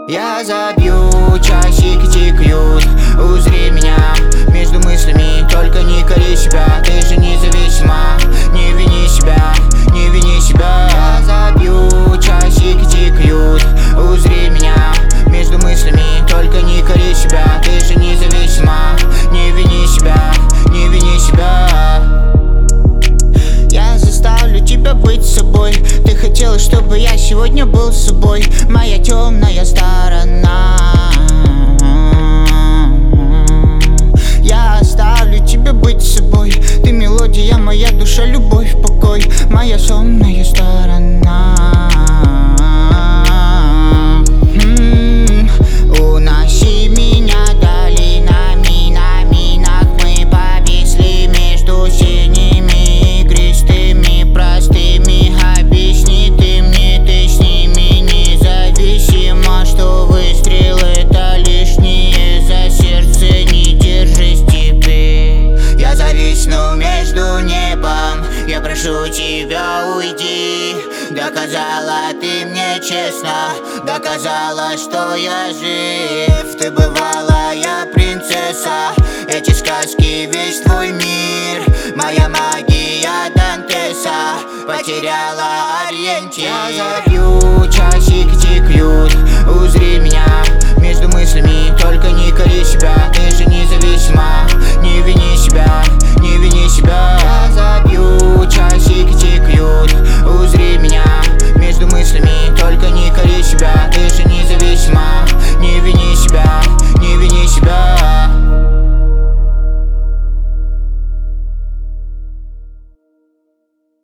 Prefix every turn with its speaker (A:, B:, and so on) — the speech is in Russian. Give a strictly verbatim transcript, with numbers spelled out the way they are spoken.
A: Я забью, часики тикают, узри меня между мыслями, только не кори себя. Ты же независима, не вини себя, не вини себя. Я забью, часики тикают, узри меня между мыслями, только не кори себя. Ты же независима, не вини себя, не вини себя. Я заставлю тебя быть собой. Ты хотела, чтобы я сегодня был с собой. Моя темная сторона. Я оставлю тебя быть собой. Ты мелодия, моя душа, любовь, покой. Моя сонная сторона. М-м-м. Уноси меня долинами, на минах мы повисли между синими, игристыми, простыми. Объясни ты мне, ты с ними независимо, что выстрел это лишнее, за сердце не держись теперь. Я зависну между небом, я прошу тебя, уйди. Доказала ты мне честно, доказала, что я жив. Ты бывалая принцесса, эти сказки весь твой мир. Моя магия Дантеса потеряла ориентир. Я забью, часики тикают, узри меня между мыслями, только не кори себя. Ты же независима,